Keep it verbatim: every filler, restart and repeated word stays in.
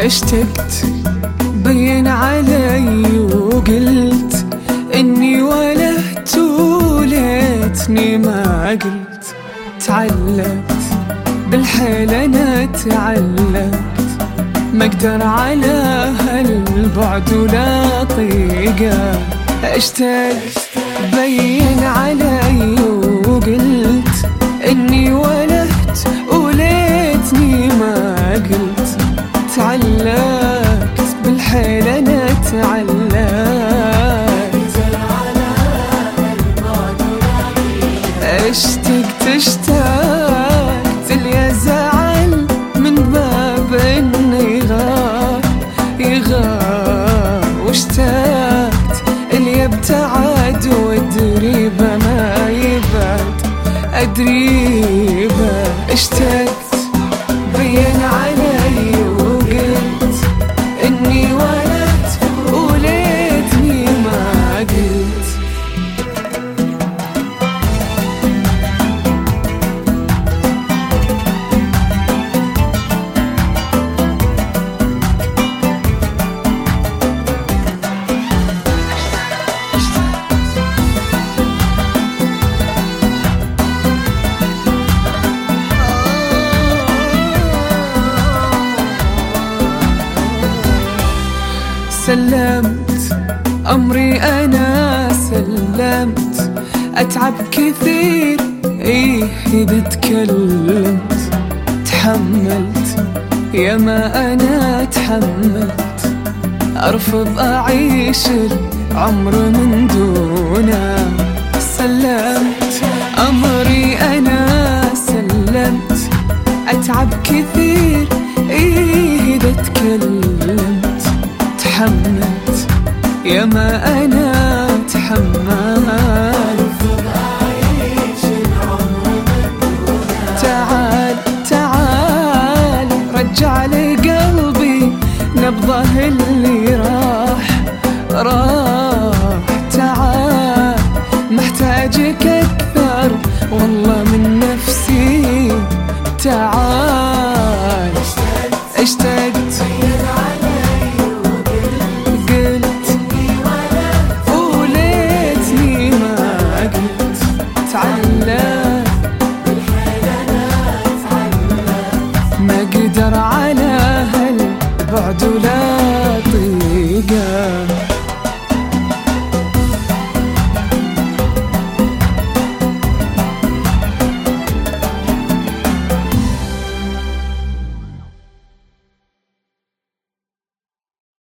اشتقت بين علي وقلت اني ولهت وليتني ما قلت. تعلقت بالحيل انا تعلقت، ما اقدر على هالبعد ولا طيقه. اشتقت بين علي وقلت اني ولهت وليتني ما قلت. تعلقت بالحيل انا تعلقت، اشتقت اشتقت اللي زعل من باب انه يغار يغار، واشتقت اللي يبتعد وادريبه ما يبعد ادريبه. اشتقت بين علي وقلت اني ولدت وليتني ما قلت. سلمت أمري أنا سلمت، أتعب كثير إيه إذا تكلمت. تحملت يا ما أنا تحملت، أرفض أعيش العمر من دونه. سلمت أمري أنا سلمت، أتعب كثير إيه إذا تكلمت. تحملت يا ما أنا تحملت. تعال تعال رجع لي قلبي نبضه اللي راح راح. تعال محتاجك أكثر والله من نفسي. تعال